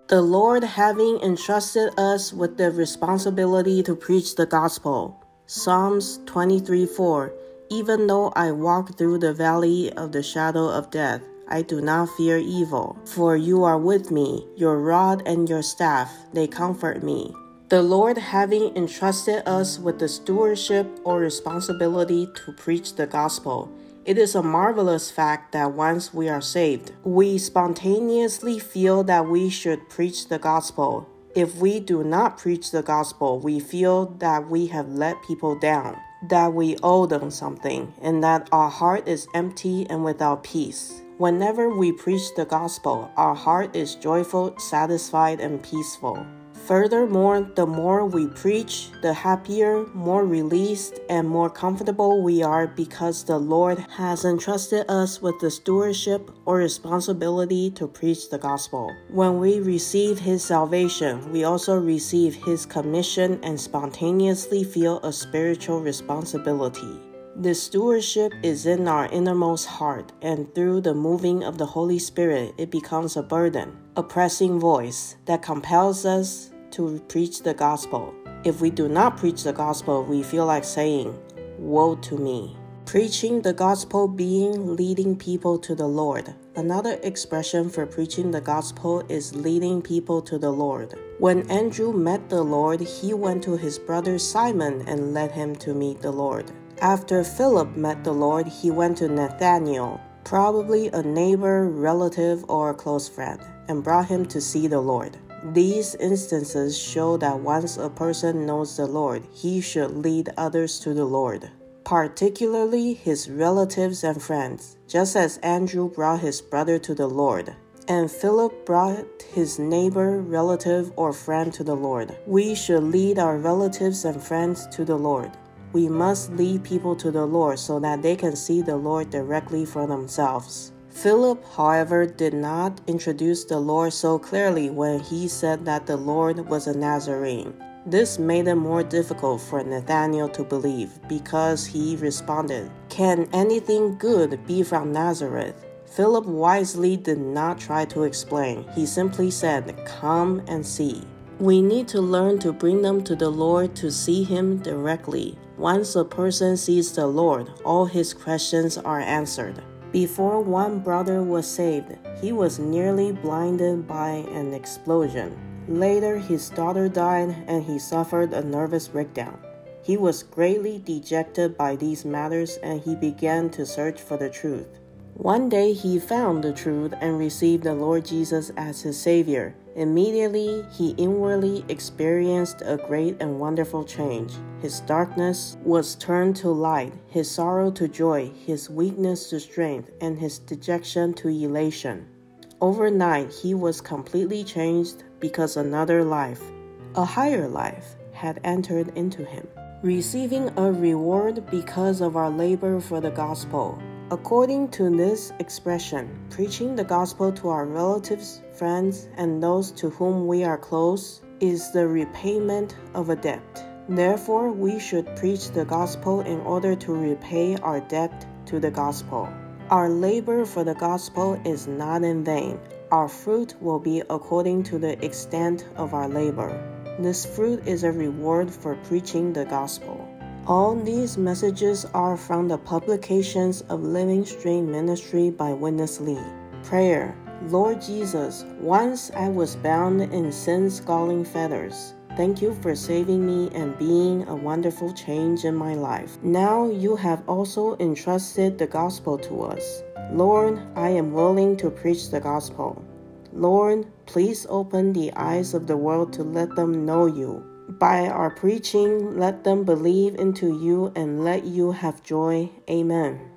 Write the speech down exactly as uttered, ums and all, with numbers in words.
The Lord having entrusted us with the responsibility to preach the gospel. Psalms twenty-three four. Even though I walk through the valley of the shadow of death, I do not fear evil, for you are with me, your rod and your staff, they comfort me. The Lord having entrusted us with the stewardship or responsibility to preach the gospel. It is a marvelous fact that once we are saved, we spontaneously feel that we should preach the gospel. If we do not preach the gospel, we feel that we have let people down, that we owe them something, and that our heart is empty and without peace. Whenever we preach the gospel, our heart is joyful, satisfied, and peaceful. Furthermore, the more we preach, the happier, more released, and more comfortable we are because the Lord has entrusted us with the stewardship or responsibility to preach the gospel. When we receive His salvation, we also receive His commission and spontaneously feel a spiritual responsibility. This stewardship is in our innermost heart, and through the moving of the Holy Spirit, it becomes a burden, a pressing voice that compels us to preach the gospel. If we do not preach the gospel, we feel like saying, "Woe to me." Preaching the gospel being leading people to the Lord. Another expression for preaching the gospel is leading people to the Lord. When Andrew met the Lord, he went to his brother Simon and led him to meet the Lord. After Philip met the Lord, he went to Nathanael, probably a neighbor, relative, or a close friend, and brought him to see the Lord. These instances show that once a person knows the Lord, he should lead others to the Lord, particularly his relatives and friends, just as Andrew brought his brother to the Lord, and Philip brought his neighbor, relative, or friend to the Lord. We should lead our relatives and friends to the Lord. We must lead people to the Lord so that they can see the Lord directly for themselves. Philip, however, did not introduce the Lord so clearly when he said that the Lord was a Nazarene. This made it more difficult for Nathanael to believe because he responded, "Can anything good be from Nazareth?" Philip wisely did not try to explain. He simply said, "Come and see." We need to learn to bring them to the Lord to see Him directly. Once a person sees the Lord, all his questions are answered. Before one brother was saved, he was nearly blinded by an explosion. Later, his daughter died and he suffered a nervous breakdown. He was greatly dejected by these matters and he began to search for the truth. One day he found the truth and received the Lord Jesus as his Savior. Immediately, he inwardly experienced a great and wonderful change. His darkness was turned to light, his sorrow to joy, his weakness to strength, and his dejection to elation. Overnight, he was completely changed because another life, a higher life, had entered into him, receiving a reward because of our labor for the gospel. According to this expression, preaching the gospel to our relatives, friends, and those to whom we are close is the repayment of a debt. Therefore, we should preach the gospel in order to repay our debt to the gospel. Our labor for the gospel is not in vain. Our fruit will be according to the extent of our labor. This fruit is a reward for preaching the gospel. All these messages are from the publications of Living Stream Ministry by Witness Lee. Prayer. Lord Jesus, once I was bound in sin's galling fetters. Thank you for saving me and being a wonderful change in my life. Now you have also entrusted the gospel to us. Lord, I am willing to preach the gospel. Lord, please open the eyes of the world to let them know you. By our preaching, let them believe into you and let you have joy. Amen.